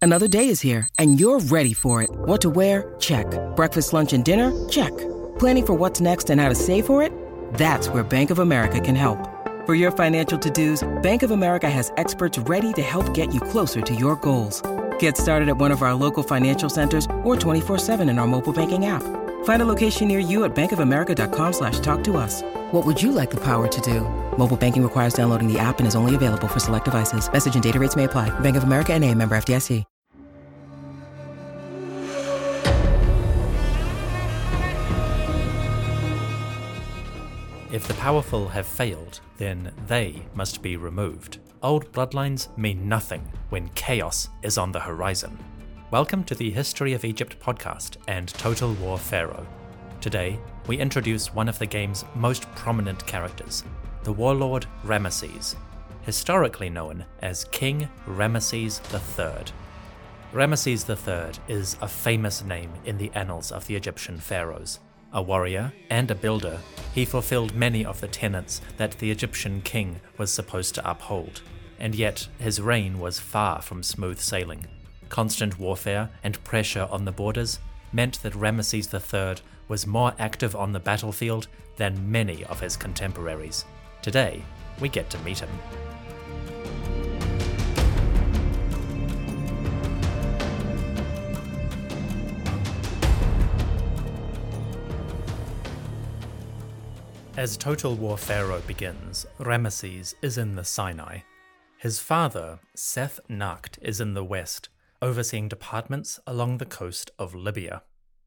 Another day is here, and you're ready for it. What to wear? Check. Breakfast, lunch, and dinner? Check. Planning for what's next and how to save for it? That's where Bank of America can help. For your financial to-dos, Bank of America has experts ready to help get you closer to your goals. Get started at one of our local financial centers or 24/7 in our mobile banking app. Find a location near you at bankofamerica.com/talktous. What would you like the power to do? Mobile banking requires downloading the app and is only available for select devices. Message and data rates may apply. Bank of America N.A., member FDIC. If the powerful have failed, then they must be removed. Old bloodlines mean nothing when chaos is on the horizon. Welcome to the History of Egypt podcast and Total War Pharaoh. Today, we introduce one of the game's most prominent characters, the warlord Ramesses, historically known as King Ramesses III. Ramesses III is a famous name in the annals of the Egyptian pharaohs. A warrior and a builder, he fulfilled many of the tenets that the Egyptian king was supposed to uphold, and yet his reign was far from smooth sailing. Constant warfare and pressure on the borders meant that Ramesses III was more active on the battlefield than many of his contemporaries. Today, we get to meet him. As Total War Pharaoh begins, Ramesses is in the Sinai. His father, Seth-Nakht, is in the west, overseeing departments along the coast of Libya.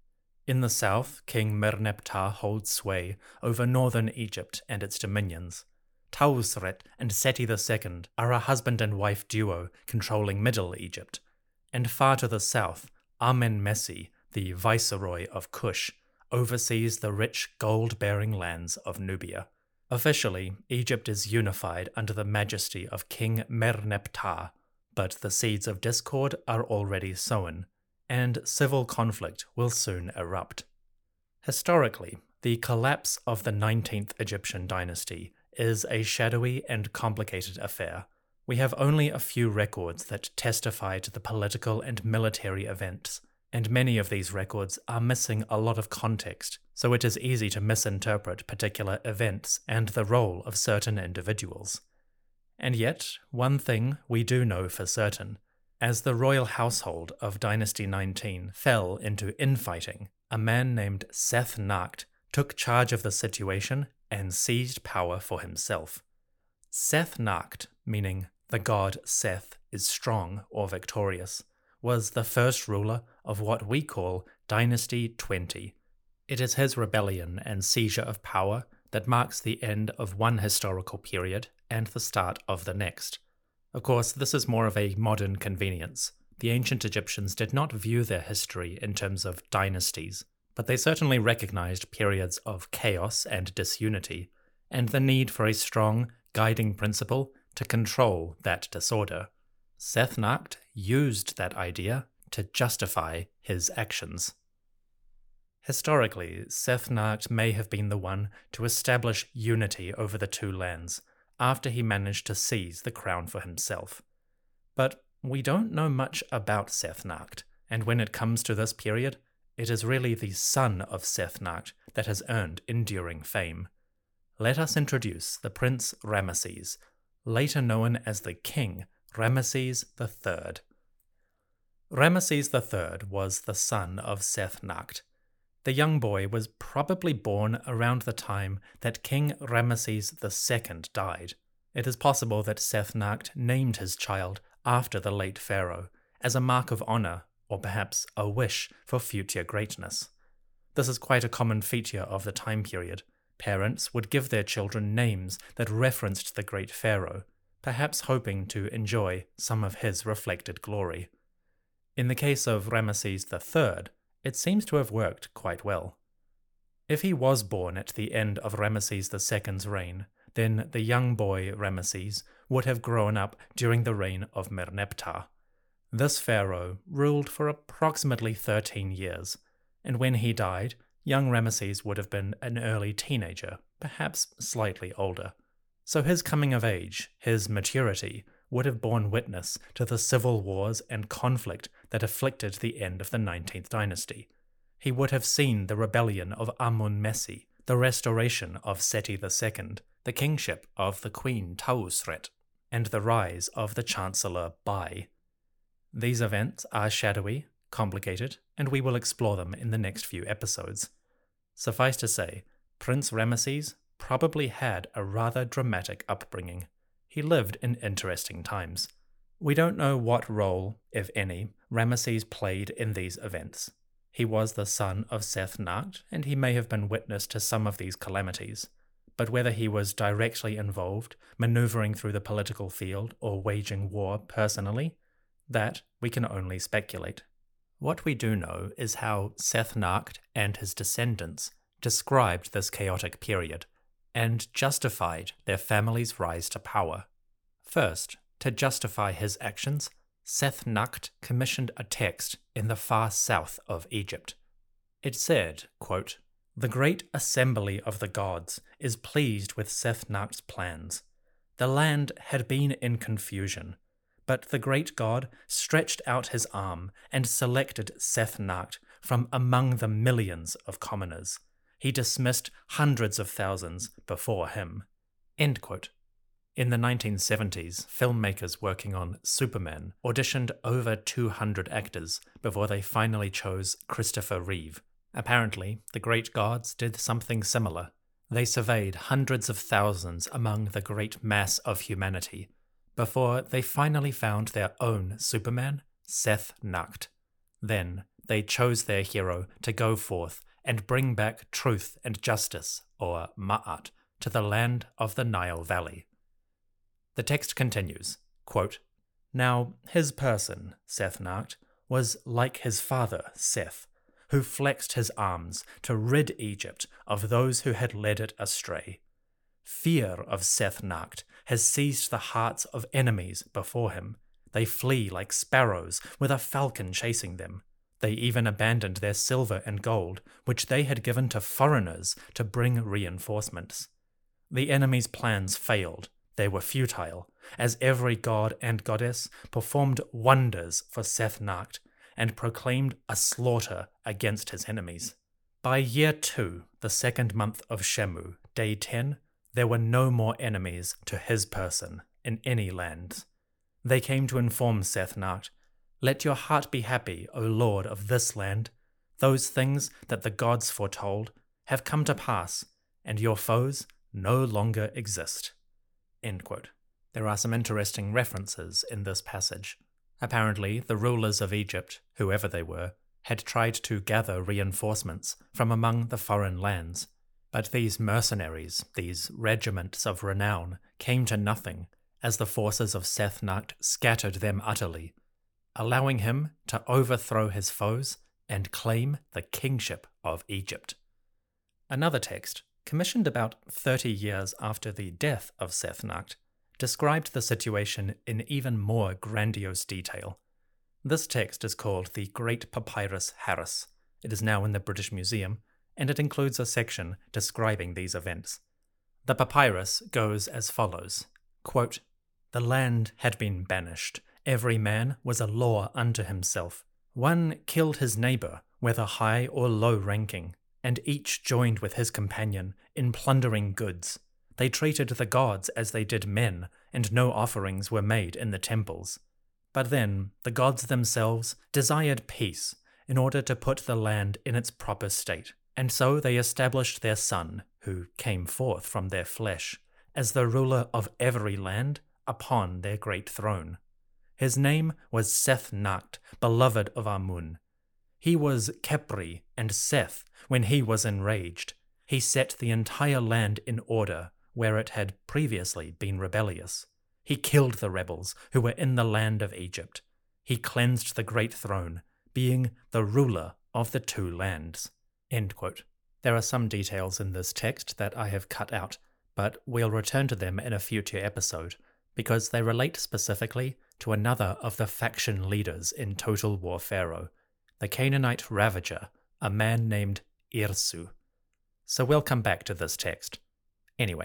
In the south, King Merneptah holds sway over northern Egypt and its dominions. Tausret and Seti II are a husband and wife duo controlling Middle Egypt. And far to the south, Amenmesse, the viceroy of Kush, oversees the rich gold-bearing lands of Nubia. Officially, Egypt is unified under the majesty of King Merneptah, but the seeds of discord are already sown, and civil conflict will soon erupt. Historically, the collapse of the 19th Egyptian dynasty is a shadowy and complicated affair. We have only a few records that testify to the political and military events, and many of these records are missing a lot of context, so it is easy to misinterpret particular events and the role of certain individuals. And yet, one thing we do know for certain: as the royal household of Dynasty 19 fell into infighting, a man named Seth-Nakht took charge of the situation and seized power for himself. Seth-Nakht, meaning the god Seth is strong or victorious, was the first ruler of what we call Dynasty 20. It is his rebellion and seizure of power that marks the end of one historical period and the start of the next. Of course, this is more of a modern convenience. The ancient Egyptians did not view their history in terms of dynasties, but they certainly recognized periods of chaos and disunity, and the need for a strong, guiding principle to control that disorder. Seth-Nakht used that idea to justify his actions. Historically, Seth-Nakht may have been the one to establish unity over the two lands after he managed to seize the crown for himself. But we don't know much about Seth-Nakht, and when it comes to this period, it is really the son of Seth-Nakht that has earned enduring fame. Let us introduce the Prince Ramesses, later known as the King Ramesses III. Ramesses III was the son of Seth-Nakht. The young boy was probably born around the time that King Ramesses II died. It is possible that Seth-Nakht named his child after the late pharaoh, as a mark of honor or perhaps a wish for future greatness. This is quite a common feature of the time period. Parents would give their children names that referenced the great pharaoh, perhaps hoping to enjoy some of his reflected glory. In the case of Ramesses III, it seems to have worked quite well. If he was born at the end of Ramesses II's reign, then the young boy Ramesses would have grown up during the reign of Merneptah. This pharaoh ruled for approximately 13 years, and when he died, young Ramesses would have been an early teenager, perhaps slightly older. So his coming of age, his maturity, would have borne witness to the civil wars and conflict that afflicted the end of the 19th dynasty. He would have seen the rebellion of Amun-Messi, the restoration of Seti II, the kingship of the Queen Tausret, and the rise of the Chancellor Bai. These events are shadowy, complicated, and we will explore them in the next few episodes. Suffice to say, Prince Ramesses probably had a rather dramatic upbringing. He lived in interesting times. We don't know what role, if any, Ramesses played in these events. He was the son of Seth-Nakht, and he may have been witness to some of these calamities. But whether he was directly involved, maneuvering through the political field, or waging war personally, that we can only speculate. What we do know is how Seth-Nakht and his descendants described this chaotic period, and justified their family's rise to power. First, to justify his actions, Seth-Nakht commissioned a text in the far south of Egypt. It said, quote, "The great assembly of the gods is pleased with Seth-Nakht's plans. The land had been in confusion, but the great god stretched out his arm and selected Seth-Nakht from among the millions of commoners. He dismissed hundreds of thousands before him." End quote. In the 1970s, filmmakers working on Superman auditioned over 200 actors before they finally chose Christopher Reeve. Apparently, the great gods did something similar. They surveyed hundreds of thousands among the great mass of humanity before they finally found their own Superman, Seth-Nakht. Then they chose their hero to go forth and bring back truth and justice, or Ma'at, to the land of the Nile Valley. The text continues, quote, "Now his person, Seth-Nakht, was like his father, Seth, who flexed his arms to rid Egypt of those who had led it astray. Fear of Seth-Nakht has seized the hearts of enemies before him. They flee like sparrows with a falcon chasing them. They even abandoned their silver and gold, which they had given to foreigners to bring reinforcements. The enemy's plans failed. They were futile, as every god and goddess performed wonders for Seth-Nakht and proclaimed a slaughter against his enemies. By year 2, the second month of Shemu, day 10, there were no more enemies to his person in any lands. They came to inform Seth-Nakht, 'Let your heart be happy, O Lord of this land. Those things that the gods foretold have come to pass, and your foes no longer exist.'" End quote. There are some interesting references in this passage. Apparently, the rulers of Egypt, whoever they were, had tried to gather reinforcements from among the foreign lands. But these mercenaries, these regiments of renown, came to nothing, as the forces of Seth-Nakht scattered them utterly, allowing him to overthrow his foes and claim the kingship of Egypt. Another text, commissioned about 30 years after the death of Seth-Nakht, described the situation in even more grandiose detail. This text is called the Great Papyrus Harris. It is now in the British Museum, and it includes a section describing these events. The papyrus goes as follows, quote, "The land had been banished. Every man was a law unto himself. One killed his neighbour, whether high or low ranking, and each joined with his companion in plundering goods. They treated the gods as they did men, and no offerings were made in the temples. But then the gods themselves desired peace in order to put the land in its proper state, and so they established their son, who came forth from their flesh, as the ruler of every land upon their great throne. His name was Seth-Nakht, beloved of Amun. He was Khepri and Seth when he was enraged. He set the entire land in order where it had previously been rebellious. He killed the rebels who were in the land of Egypt. He cleansed the great throne, being the ruler of the two lands." End quote. There are some details in this text that I have cut out, but we'll return to them in a future episode, because they relate specifically to another of the faction leaders in Total War Pharaoh, the Canaanite Ravager, a man named Irsu. So we'll come back to this text. Anyway,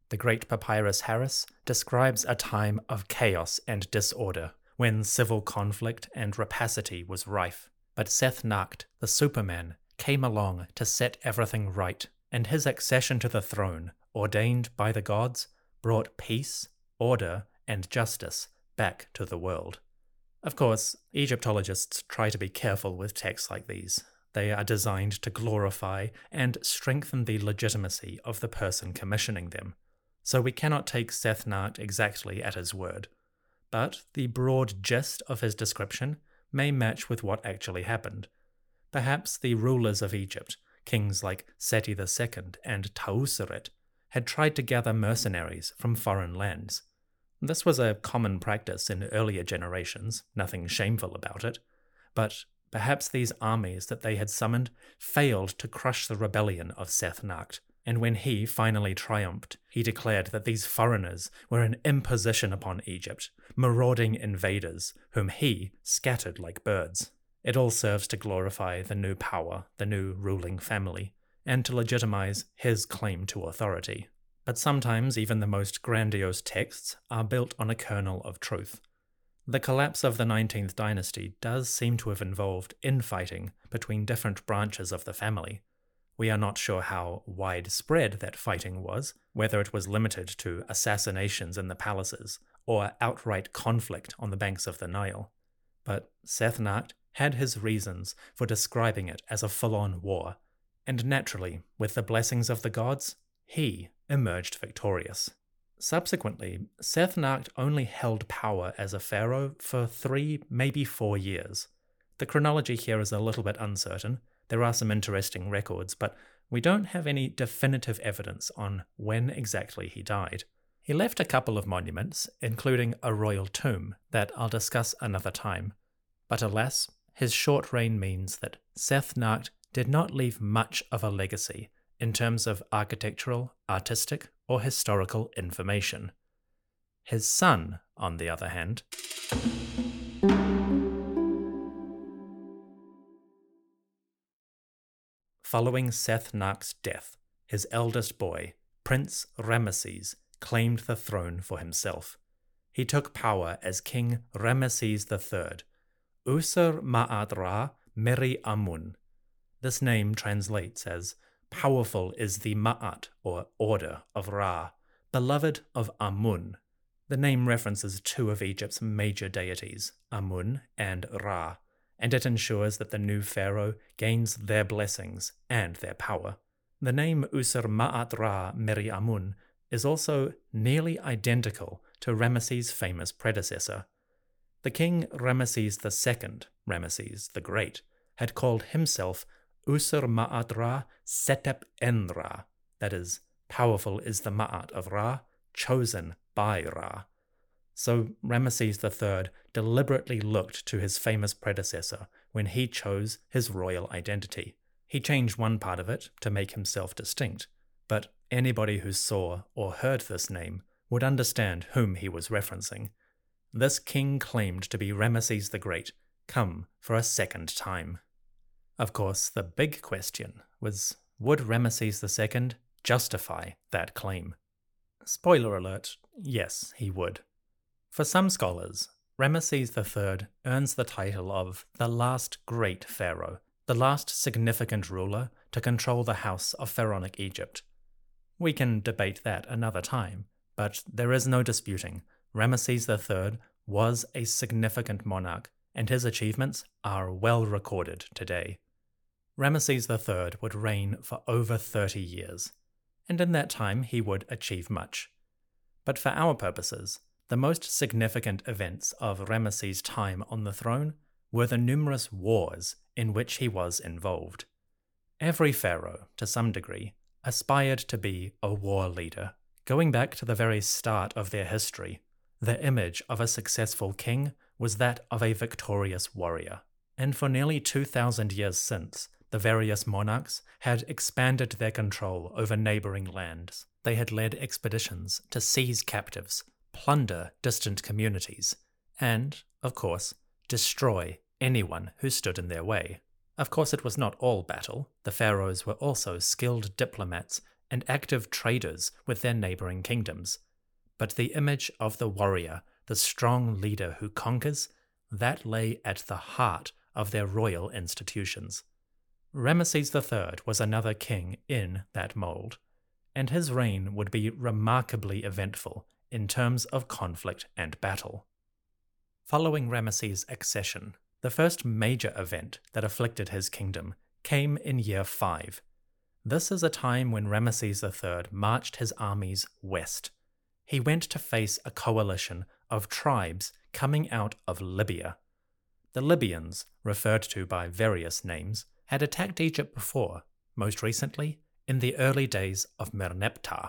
The Great Papyrus Harris describes a time of chaos and disorder, when civil conflict and rapacity was rife. But Seth-Nakht, the Superman, came along to set everything right, and his accession to the throne, ordained by the gods, brought peace, order, and justice back to the world. Of course, Egyptologists try to be careful with texts like these. They are designed to glorify and strengthen the legitimacy of the person commissioning them, so we cannot take Seth-Nakht exactly at his word. But the broad gist of his description may match with what actually happened. Perhaps the rulers of Egypt, kings like Seti II and Tauseret, had tried to gather mercenaries from foreign lands. This was a common practice in earlier generations, nothing shameful about it, but perhaps these armies that they had summoned failed to crush the rebellion of Seth-Nakht, and when he finally triumphed, he declared that these foreigners were an imposition upon Egypt, marauding invaders whom he scattered like birds. It all serves to glorify the new power, the new ruling family, and to legitimize his claim to authority. But sometimes even the most grandiose texts are built on a kernel of truth. The collapse of the 19th dynasty does seem to have involved infighting between different branches of the family. We are not sure how widespread that fighting was, whether it was limited to assassinations in the palaces or outright conflict on the banks of the Nile. But Seth-Nakht had his reasons for describing it as a full-on war, and naturally, with the blessings of the gods, he emerged victorious. Subsequently, Seth-Nakht only held power as a pharaoh for 3, maybe 4 years. The chronology here is a little bit uncertain. There are some interesting records, but we don't have any definitive evidence on when exactly he died. He left a couple of monuments, including a royal tomb, that I'll discuss another time. But alas, his short reign means that Seth-Nakht did not leave much of a legacy in terms of architectural, artistic, or historical information. His son, on the other hand, following Seth-Nakht's death, his eldest boy, Prince Ramesses, claimed the throne for himself. He took power as King Ramesses III, Usur-Ma'at-Ra Meri-Amun. This name translates as "Powerful is the Ma'at, or order, of Ra, beloved of Amun." The name references 2 of Egypt's major deities, Amun and Ra, and it ensures that the new pharaoh gains their blessings and their power. The name Usur-Ma'at-Ra Meri-Amun is also nearly identical to Ramesses' famous predecessor. The king Ramesses II, Ramesses the Great, had called himself Usur-Ma'at-Ra Setep-En-Ra, that is, powerful is the Ma'at of Ra, chosen by Ra. So Ramesses III deliberately looked to his famous predecessor when he chose his royal identity. He changed one part of it to make himself distinct, but anybody who saw or heard this name would understand whom he was referencing. This king claimed to be Ramesses the Great, come for a second time. Of course, the big question was, would Ramesses II justify that claim? Spoiler alert, yes, he would. For some scholars, Ramesses III earns the title of the last great pharaoh, the last significant ruler to control the house of pharaonic Egypt. We can debate that another time, but there is no disputing Ramesses III was a significant monarch, and his achievements are well recorded today. Ramesses III would reign for over 30 years, and in that time he would achieve much. But for our purposes, the most significant events of Ramesses' time on the throne were the numerous wars in which he was involved. Every pharaoh, to some degree, aspired to be a war leader. Going back to the very start of their history, the image of a successful king was that of a victorious warrior. And for nearly 2,000 years since, the various monarchs had expanded their control over neighboring lands. They had led expeditions to seize captives, plunder distant communities, and, of course, destroy anyone who stood in their way. Of course, it was not all battle. The pharaohs were also skilled diplomats and active traders with their neighboring kingdoms. But the image of the warrior, the strong leader who conquers, that lay at the heart of their royal institutions. Ramesses III was another king in that mold, and his reign would be remarkably eventful in terms of conflict and battle. Following Ramesses' accession, the first major event that afflicted his kingdom came in year 5. This is a time when Ramesses III marched his armies west. He went to face a coalition of tribes coming out of Libya. The Libyans, referred to by various names, had attacked Egypt before, most recently in the early days of Merneptah.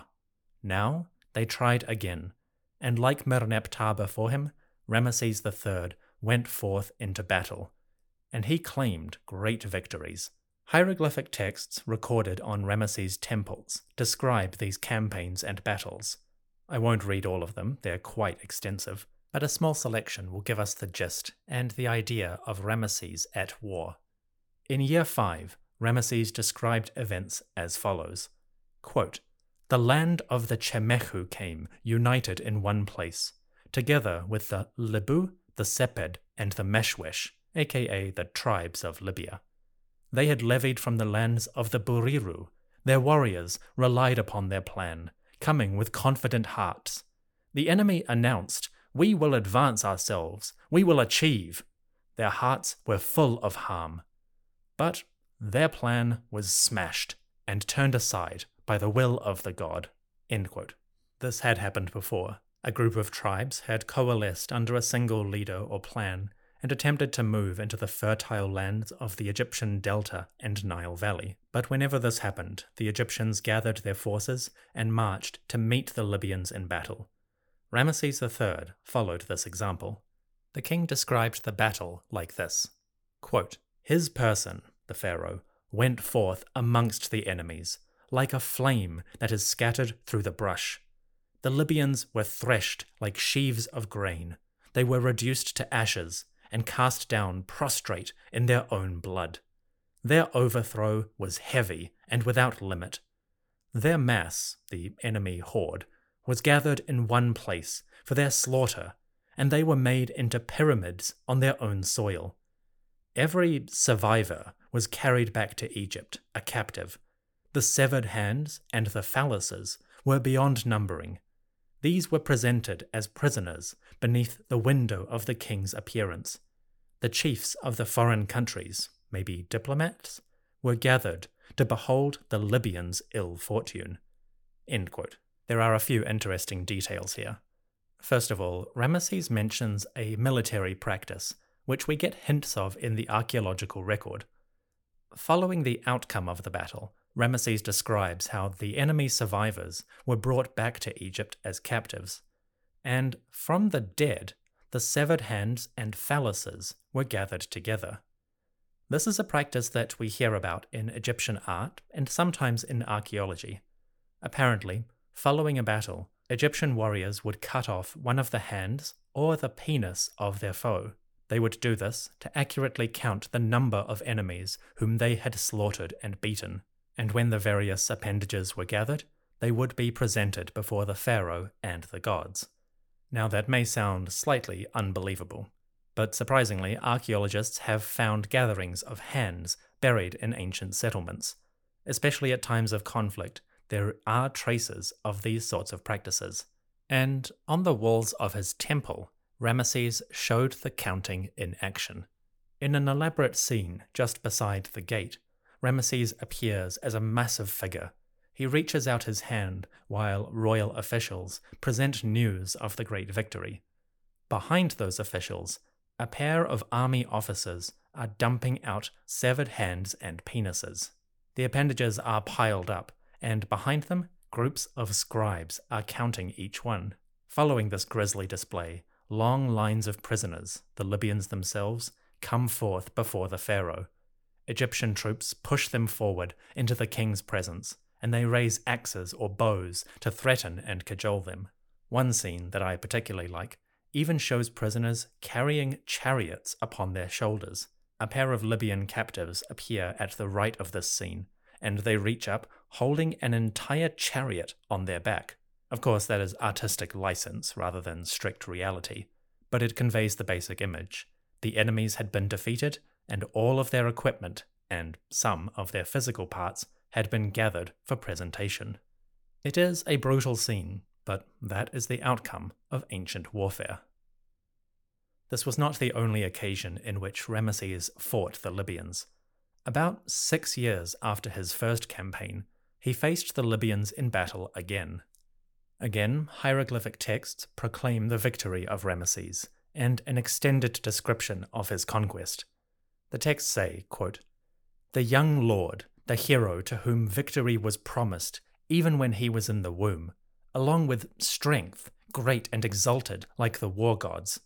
Now they tried again, and like Merneptah before him, Ramesses III went forth into battle, and he claimed great victories. Hieroglyphic texts recorded on Ramesses' temples describe these campaigns and battles. I won't read all of them, they're quite extensive, but a small selection will give us the gist and the idea of Ramesses at war. In year 5, Ramesses described events as follows. Quote, "The land of the Chemehu came, united in one place, together with the Libu, the Seped, and the Meshwesh, aka the tribes of Libya. They had levied from the lands of the Buriru. Their warriors relied upon their plan, coming with confident hearts. The enemy announced, 'We will advance ourselves, we will achieve.' Their hearts were full of harm. But their plan was smashed and turned aside by the will of the god." End quote. This had happened before. A group of tribes had coalesced under a single leader or plan and attempted to move into the fertile lands of the Egyptian Delta and Nile Valley. But whenever this happened, the Egyptians gathered their forces and marched to meet the Libyans in battle. Ramesses III followed this example. The king described the battle like this. Quote, "His person, the pharaoh, went forth amongst the enemies, like a flame that is scattered through the brush. The Libyans were threshed like sheaves of grain. They were reduced to ashes and cast down prostrate in their own blood. Their overthrow was heavy and without limit. Their mass, the enemy horde, was gathered in one place for their slaughter, and they were made into pyramids on their own soil. Every survivor was carried back to Egypt, a captive. The severed hands and the phalluses were beyond numbering. These were presented as prisoners beneath the window of the king's appearance. The chiefs of the foreign countries, maybe diplomats, were gathered to behold the Libyans' ill fortune." End quote. There are a few interesting details here. First of all, Ramesses mentions a military practice, which we get hints of in the archaeological record. Following the outcome of the battle, Ramesses describes how the enemy survivors were brought back to Egypt as captives, and from the dead, the severed hands and phalluses were gathered together. This is a practice that we hear about in Egyptian art and sometimes in archaeology. Apparently, following a battle, Egyptian warriors would cut off one of the hands or the penis of their foe. They would do this to accurately count the number of enemies whom they had slaughtered and beaten, and when the various appendages were gathered, they would be presented before the pharaoh and the gods. Now that may sound slightly unbelievable, but surprisingly, archaeologists have found gatherings of hands buried in ancient settlements. Especially at times of conflict, there are traces of these sorts of practices. And on the walls of his temple, Ramesses showed the counting in action. In an elaborate scene just beside the gate, Ramesses appears as a massive figure. He reaches out his hand while royal officials present news of the great victory. Behind those officials, a pair of army officers are dumping out severed hands and penises. The appendages are piled up, and behind them, groups of scribes are counting each one. Following this grisly display, long lines of prisoners, the Libyans themselves, come forth before the pharaoh. Egyptian troops push them forward into the king's presence, and they raise axes or bows to threaten and cajole them. One scene that I particularly like even shows prisoners carrying chariots upon their shoulders. A pair of Libyan captives appear at the right of this scene, and they reach up, holding an entire chariot on their back. Of course, that is artistic license rather than strict reality, but it conveys the basic image. The enemies had been defeated, and all of their equipment, and some of their physical parts, had been gathered for presentation. It is a brutal scene, but that is the outcome of ancient warfare. This was not the only occasion in which Ramesses fought the Libyans. About 6 years after his first campaign, he faced the Libyans in battle again. Again, hieroglyphic texts proclaim the victory of Ramesses, and an extended description of his conquest. The texts say, quote, "The young lord, the hero to whom victory was promised even when he was in the womb, along with strength, great and exalted like the war gods.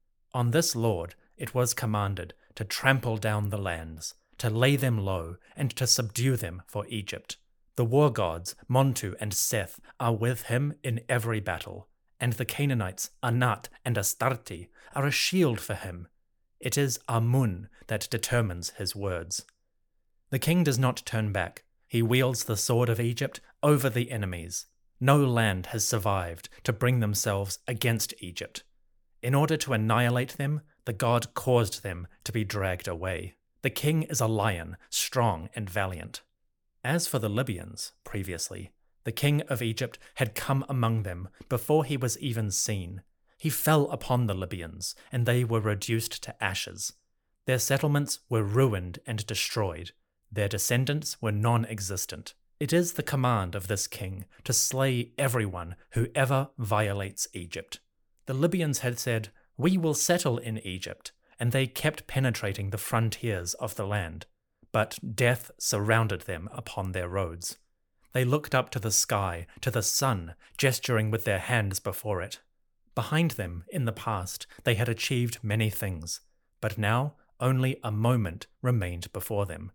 On this lord it was commanded to trample down the lands, to lay them low, and to subdue them for Egypt. The war gods, Montu and Seth, are with him in every battle, and the Canaanites, Anat and Astarte, are a shield for him. It is Amun that determines his words. The king does not turn back. He wields the sword of Egypt over the enemies. No land has survived to bring themselves against Egypt. In order to annihilate them, the god caused them to be dragged away. The king is a lion, strong and valiant." As for the Libyans, previously, the king of Egypt had come among them before he was even seen. He fell upon the Libyans, and they were reduced to ashes. Their settlements were ruined and destroyed. Their descendants were non-existent. It is the command of this king to slay everyone who ever violates Egypt. The Libyans had said, "We will settle in Egypt," and they kept penetrating the frontiers of the land. But death surrounded them upon their roads. They looked up to the sky, to the sun, gesturing with their hands before it. Behind them, in the past, they had achieved many things, but now only a moment remained before them.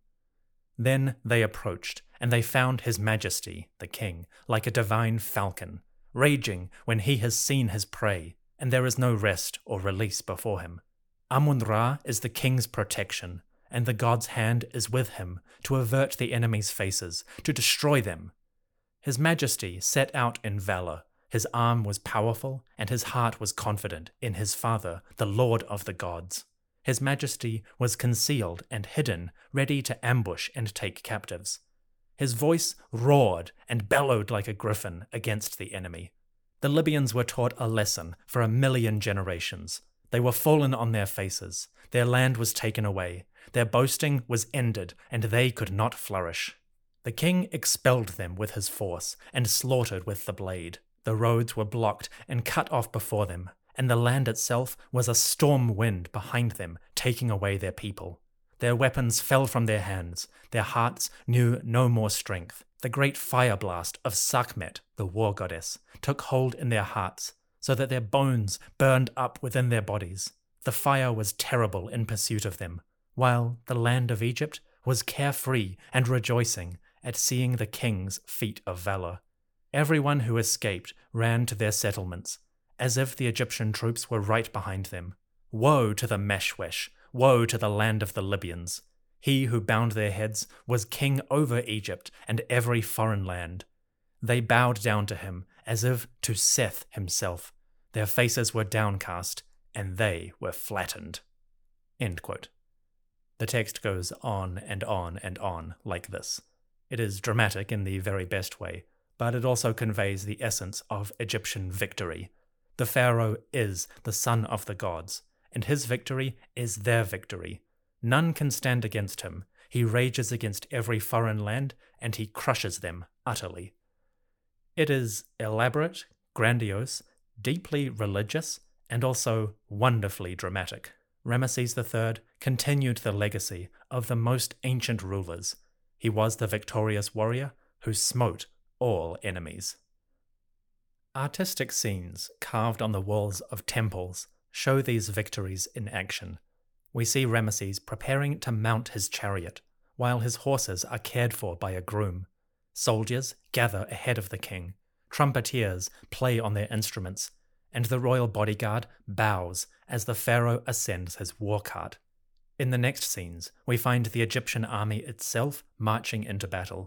Then they approached, and they found His Majesty, the king, like a divine falcon, raging when he has seen his prey, and there is no rest or release before him. Amun-Ra is the king's protection, and the god's hand is with him to avert the enemy's faces, to destroy them. His Majesty set out in valor. His arm was powerful, and his heart was confident in his father, the Lord of the gods. His Majesty was concealed and hidden, ready to ambush and take captives. His voice roared and bellowed like a griffin against the enemy. The Libyans were taught a lesson for 1,000,000 generations. They were fallen on their faces. Their land was taken away. Their boasting was ended, and they could not flourish. The king expelled them with his force and slaughtered with the blade. The roads were blocked and cut off before them, and the land itself was a storm wind behind them, taking away their people. Their weapons fell from their hands. Their hearts knew no more strength. The great fire blast of Sekhmet, the war goddess, took hold in their hearts, so that their bones burned up within their bodies. The fire was terrible in pursuit of them, while the land of Egypt was carefree and rejoicing at seeing the king's feat of valor. Everyone who escaped ran to their settlements, as if the Egyptian troops were right behind them. Woe to the Meshwesh! Woe to the land of the Libyans! He who bound their heads was king over Egypt and every foreign land. They bowed down to him as if to Seth himself. Their faces were downcast, and they were flattened. End quote. The text goes on and on and on like this. It is dramatic in the very best way, but it also conveys the essence of Egyptian victory. The pharaoh is the son of the gods, and his victory is their victory. None can stand against him. He rages against every foreign land, and he crushes them utterly. It is elaborate, grandiose, deeply religious, and also wonderfully dramatic. Ramesses III continued the legacy of the most ancient rulers. He was the victorious warrior who smote all enemies. Artistic scenes carved on the walls of temples show these victories in action. We see Ramesses preparing to mount his chariot, while his horses are cared for by a groom. Soldiers gather ahead of the king, trumpeters play on their instruments, and the royal bodyguard bows as the pharaoh ascends his war cart. In the next scenes, we find the Egyptian army itself marching into battle.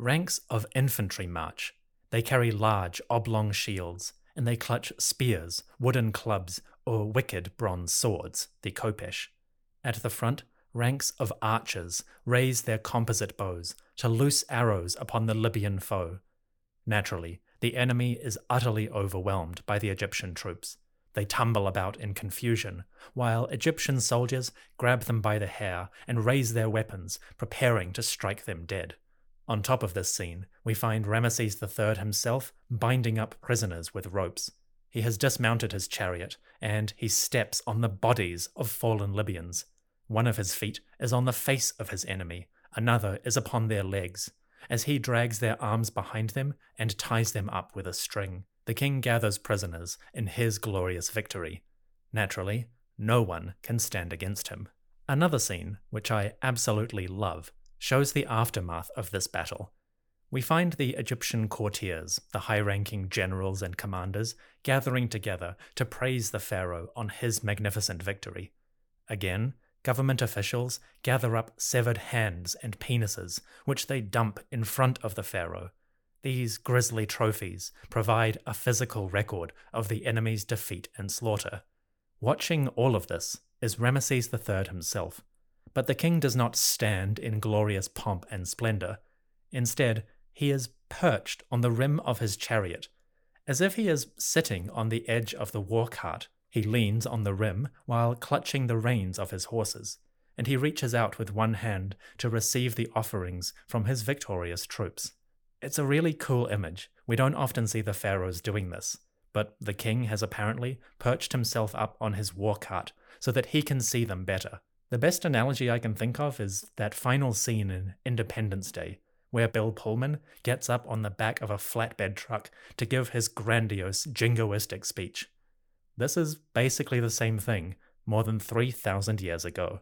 ranks of infantry march. They carry large, oblong shields, and they clutch spears, wooden clubs, or wicked bronze swords, the khopesh. At the front, ranks of archers raise their composite bows to loose arrows upon the Libyan foe. Naturally, the enemy is utterly overwhelmed by the Egyptian troops. They tumble about in confusion, while Egyptian soldiers grab them by the hair and raise their weapons, preparing to strike them dead. On top of this scene, we find Ramesses III himself binding up prisoners with ropes. He has dismounted his chariot, and he steps on the bodies of fallen Libyans. One of his feet is on the face of his enemy, another is upon their legs. As he drags their arms behind them and ties them up with a string, the king gathers prisoners in his glorious victory. Naturally, no one can stand against him. Another scene, which I absolutely love, shows the aftermath of this battle. We find the Egyptian courtiers, the high-ranking generals and commanders, gathering together to praise the pharaoh on his magnificent victory. Again, government officials gather up severed hands and penises, which they dump in front of the pharaoh. These grisly trophies provide a physical record of the enemy's defeat and slaughter. Watching all of this is Ramesses III himself, but the king does not stand in glorious pomp and splendor. Instead, he is perched on the rim of his chariot. As if he is sitting on the edge of the war cart, he leans on the rim while clutching the reins of his horses, and he reaches out with one hand to receive the offerings from his victorious troops. It's a really cool image. We don't often see the pharaohs doing this, but the king has apparently perched himself up on his war cart so that he can see them better. The best analogy I can think of is that final scene in Independence Day, where Bill Pullman gets up on the back of a flatbed truck to give his grandiose jingoistic speech. This is basically the same thing, more than 3,000 years ago.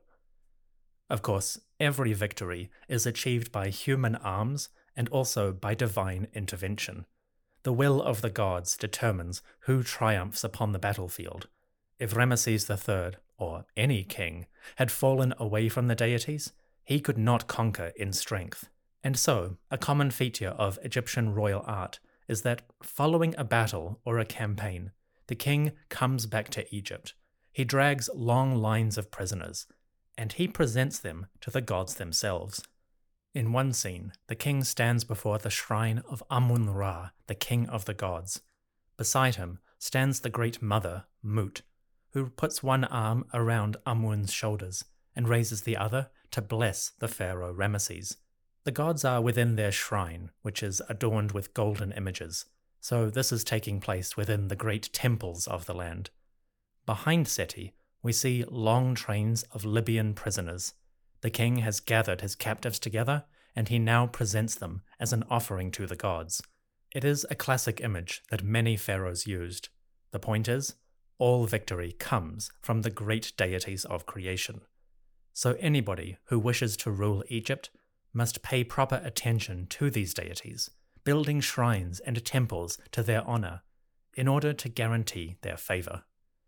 Of course, every victory is achieved by human arms and also by divine intervention. The will of the gods determines who triumphs upon the battlefield. If Ramesses III, or any king, had fallen away from the deities, he could not conquer in strength. And so, a common feature of Egyptian royal art is that following a battle or a campaign, the king comes back to Egypt. He drags long lines of prisoners, and he presents them to the gods themselves. In one scene, the king stands before the shrine of Amun-Ra, the king of the gods. Beside him stands the great mother, Mut, who puts one arm around Amun's shoulders and raises the other to bless the pharaoh Ramesses. The gods are within their shrine, which is adorned with golden images, so this is taking place within the great temples of the land. Behind Seti, we see long trains of Libyan prisoners. The king has gathered his captives together, and he now presents them as an offering to the gods. It is a classic image that many pharaohs used. The point is, all victory comes from the great deities of creation. So anybody who wishes to rule Egypt must pay proper attention to these deities, building shrines and temples to their honor, in order to guarantee their favor.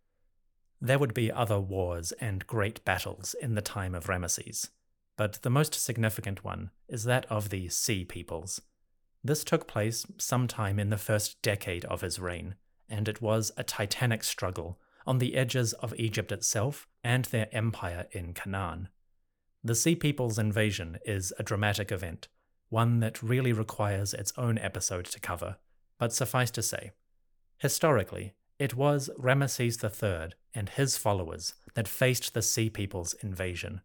There would be other wars and great battles in the time of Ramesses, but the most significant one is that of the Sea Peoples. This took place sometime in the first decade of his reign, and it was a titanic struggle on the edges of Egypt itself and their empire in Canaan. The Sea Peoples' invasion is a dramatic event, one that really requires its own episode to cover, but suffice to say, historically, it was Ramesses III and his followers that faced the Sea Peoples' invasion.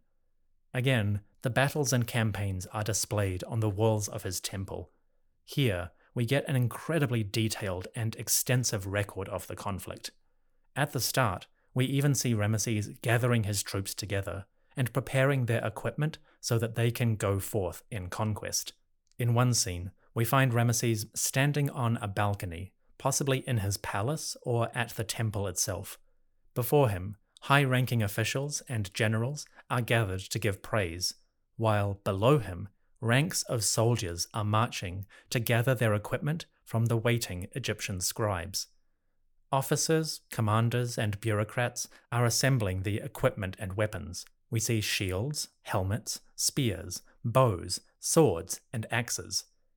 Again, the battles and campaigns are displayed on the walls of his temple. Here, we get an incredibly detailed and extensive record of the conflict. At the start, we even see Ramesses gathering his troops together and preparing their equipment so that they can go forth in conquest. In one scene, we find Ramesses standing on a balcony, possibly in his palace or at the temple itself. Before him, high-ranking officials and generals are gathered to give praise, while below him, ranks of soldiers are marching to gather their equipment from the waiting Egyptian scribes. Officers, commanders, and bureaucrats are assembling the equipment and weapons. We see shields, helmets, spears, bows, swords, and axes.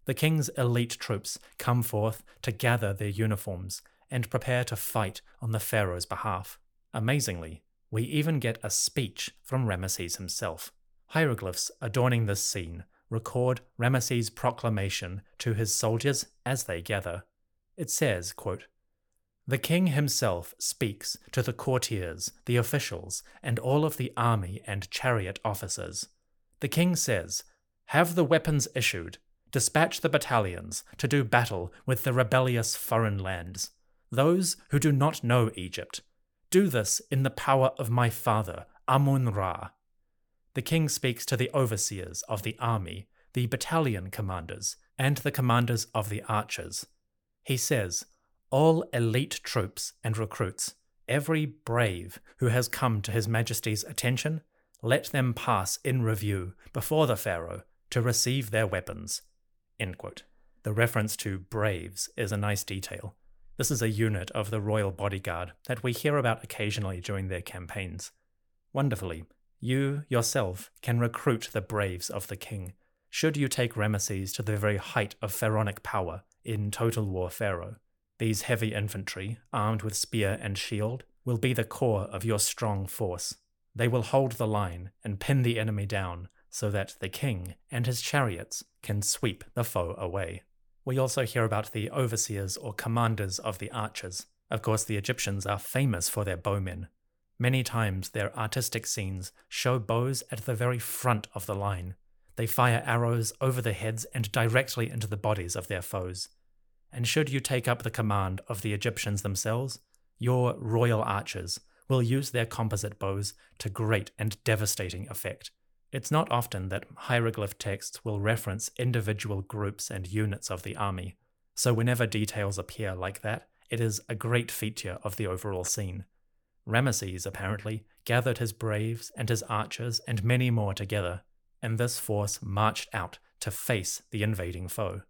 The king's elite troops come forth to gather their uniforms and prepare to fight on the pharaoh's behalf. Amazingly, we even get a speech from Ramesses himself. Hieroglyphs adorning this scene record Ramesses' proclamation to his soldiers as they gather. It says, quote, "The king himself speaks to the courtiers, the officials, and all of the army and chariot officers. The king says, 'Have the weapons issued. Dispatch the battalions to do battle with the rebellious foreign lands. Those who do not know Egypt. Do this in the power of my father, Amun-Ra.' The king speaks to the overseers of the army, the battalion commanders, and the commanders of the archers. He says, 'All elite troops and recruits, every brave who has come to His Majesty's attention, let them pass in review before the pharaoh to receive their weapons.'" End quote. The reference to braves is a nice detail. This is a unit of the royal bodyguard that we hear about occasionally during their campaigns. Wonderfully, you yourself can recruit the braves of the king, should you take Ramesses to the very height of pharaonic power in Total War Pharaoh. These heavy infantry, armed with spear and shield, will be the core of your strong force. They will hold the line and pin the enemy down so that the king and his chariots can sweep the foe away. We also hear about the overseers or commanders of the archers. Of course, the Egyptians are famous for their bowmen. Many times their artistic scenes show bows at the very front of the line. They fire arrows over the heads and directly into the bodies of their foes. And should you take up the command of the Egyptians themselves, your royal archers will use their composite bows to great and devastating effect. It's not often that hieroglyph texts will reference individual groups and units of the army, so whenever details appear like that, it is a great feature of the overall scene. Ramesses, apparently, gathered his braves and his archers and many more together, and this force marched out to face the invading foe.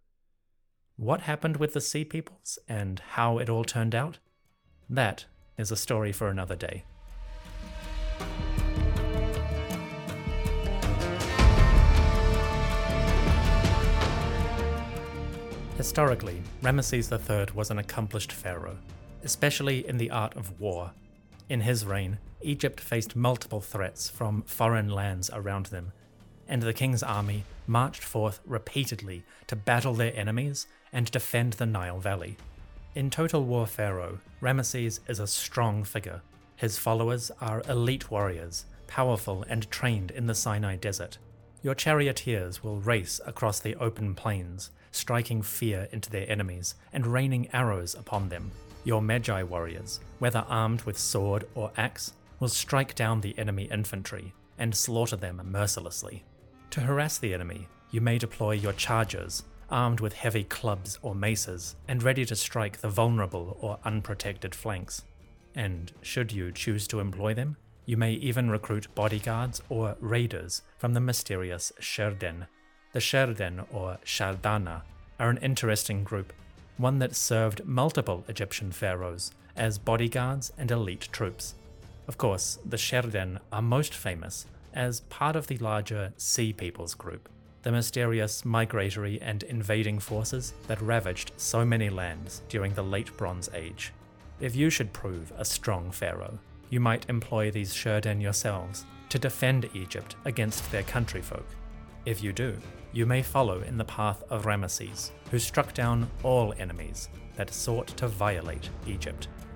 What happened with the Sea Peoples and how it all turned out? That is a story for another day. Historically, Ramesses III was an accomplished pharaoh, especially in the art of war. In his reign, Egypt faced multiple threats from foreign lands around them, and the king's army marched forth repeatedly to battle their enemies and defend the Nile Valley. In Total War Pharaoh, Ramesses is a strong figure. His followers are elite warriors, powerful and trained in the Sinai Desert. Your charioteers will race across the open plains, striking fear into their enemies and raining arrows upon them. Your Magi warriors, whether armed with sword or axe, will strike down the enemy infantry and slaughter them mercilessly. To harass the enemy, you may deploy your chargers, armed with heavy clubs or maces, and ready to strike the vulnerable or unprotected flanks. And should you choose to employ them, you may even recruit bodyguards or raiders from the mysterious Sherden. The Sherden, or Shardana, are an interesting group, one that served multiple Egyptian pharaohs as bodyguards and elite troops. Of course, the Sherden are most famous as part of the larger Sea Peoples group, the mysterious migratory and invading forces that ravaged so many lands during the Late Bronze Age. If you should prove a strong pharaoh, you might employ these Sherden yourselves to defend Egypt against their countryfolk. If you do, you may follow in the path of Ramesses, who struck down all enemies that sought to violate Egypt.